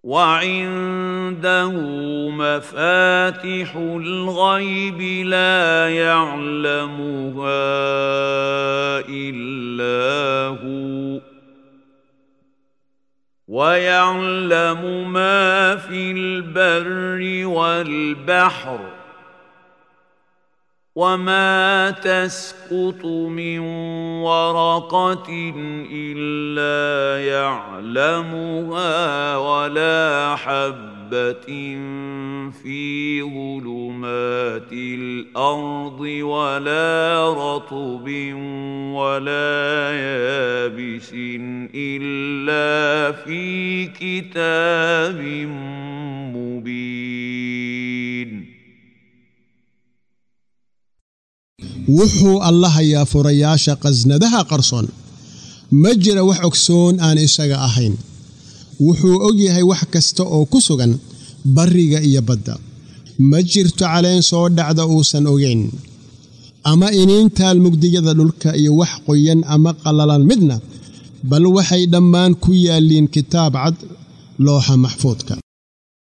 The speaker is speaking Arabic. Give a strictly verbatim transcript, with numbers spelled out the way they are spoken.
وعنده مفاتح الغيب لا يعلمها إلا هو ويعلم ما في البر والبحر وما تسقط من ورقة إلا يعلمها ولا حبة في ظلمات الأرض ولا رطب ولا يابس إلا في كتاب مبين. wuxuu alla hayaa furayaasha qasnadaha qarsoon ma jira wax ogsoon aan isaga ahayn wuxuu og yahay wax kasta oo ku sugan bariga iyo badda ma jirto caleen soo dhacda uusan ogeyn ama iniintaal mugdiyada dhulka iyo wax qoyan ama qalalan midna bal waxay dhammaan ku yaaliin kitaab cad looxa maxfuudka.